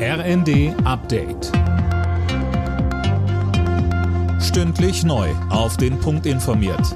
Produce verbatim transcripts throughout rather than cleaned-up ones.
R N D Update. Stündlich neu auf den Punkt informiert.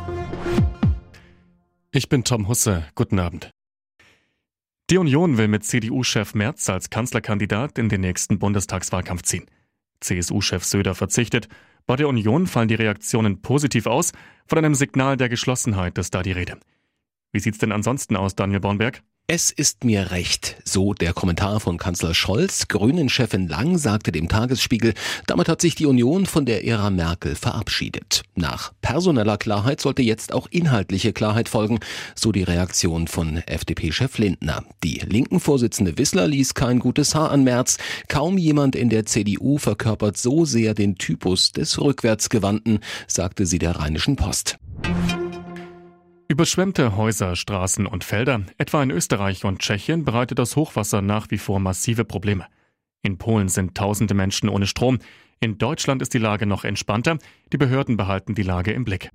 Ich bin Tom Husse. Guten Abend. Die Union will mit C D U-Chef Merz als Kanzlerkandidat in den nächsten Bundestagswahlkampf ziehen. C S U-Chef Söder verzichtet. Bei der Union fallen die Reaktionen positiv aus. Von einem Signal der Geschlossenheit ist da die Rede. Wie sieht's denn ansonsten aus, Daniel Bornberg? Es ist mir recht, so der Kommentar von Kanzler Scholz. Grünen-Chefin Lang sagte dem Tagesspiegel, damit hat sich die Union von der Ära Merkel verabschiedet. Nach personeller Klarheit sollte jetzt auch inhaltliche Klarheit folgen, so die Reaktion von F D P-Chef Lindner. Die Linken-Vorsitzende Wissler ließ kein gutes Haar an Merz. Kaum jemand in der C D U verkörpert so sehr den Typus des Rückwärtsgewandten, sagte sie der Rheinischen Post. Überschwemmte Häuser, Straßen und Felder, etwa in Österreich und Tschechien, bereitet das Hochwasser nach wie vor massive Probleme. In Polen sind tausende Menschen ohne Strom. In Deutschland ist die Lage noch entspannter. Die Behörden behalten die Lage im Blick.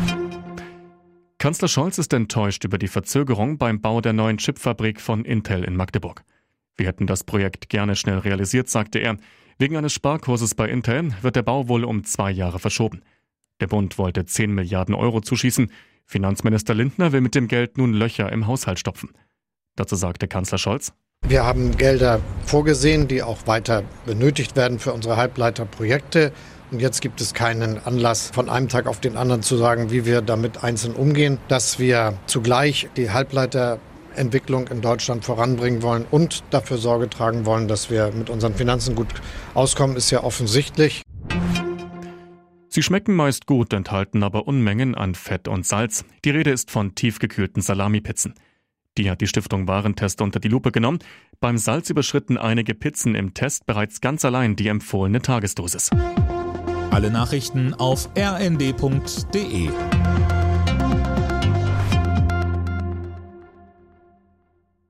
Kanzler Scholz ist enttäuscht über die Verzögerung beim Bau der neuen Chipfabrik von Intel in Magdeburg. Wir hätten das Projekt gerne schnell realisiert, sagte er. Wegen eines Sparkurses bei Intel wird der Bau wohl um zwei Jahre verschoben. Der Bund wollte zehn Milliarden Euro zuschießen. Finanzminister Lindner will mit dem Geld nun Löcher im Haushalt stopfen. Dazu sagte Kanzler Scholz: Wir haben Gelder vorgesehen, die auch weiter benötigt werden für unsere Halbleiterprojekte. Und jetzt gibt es keinen Anlass, von einem Tag auf den anderen zu sagen, wie wir damit einzeln umgehen. Dass wir zugleich die Halbleiterentwicklung in Deutschland voranbringen wollen und dafür Sorge tragen wollen, dass wir mit unseren Finanzen gut auskommen, ist ja offensichtlich. Sie schmecken meist gut, enthalten aber Unmengen an Fett und Salz. Die Rede ist von tiefgekühlten Salamipizzen. Die hat die Stiftung Warentest unter die Lupe genommen. Beim Salz überschritten einige Pizzen im Test bereits ganz allein die empfohlene Tagesdosis. Alle Nachrichten auf r n d punkt d e.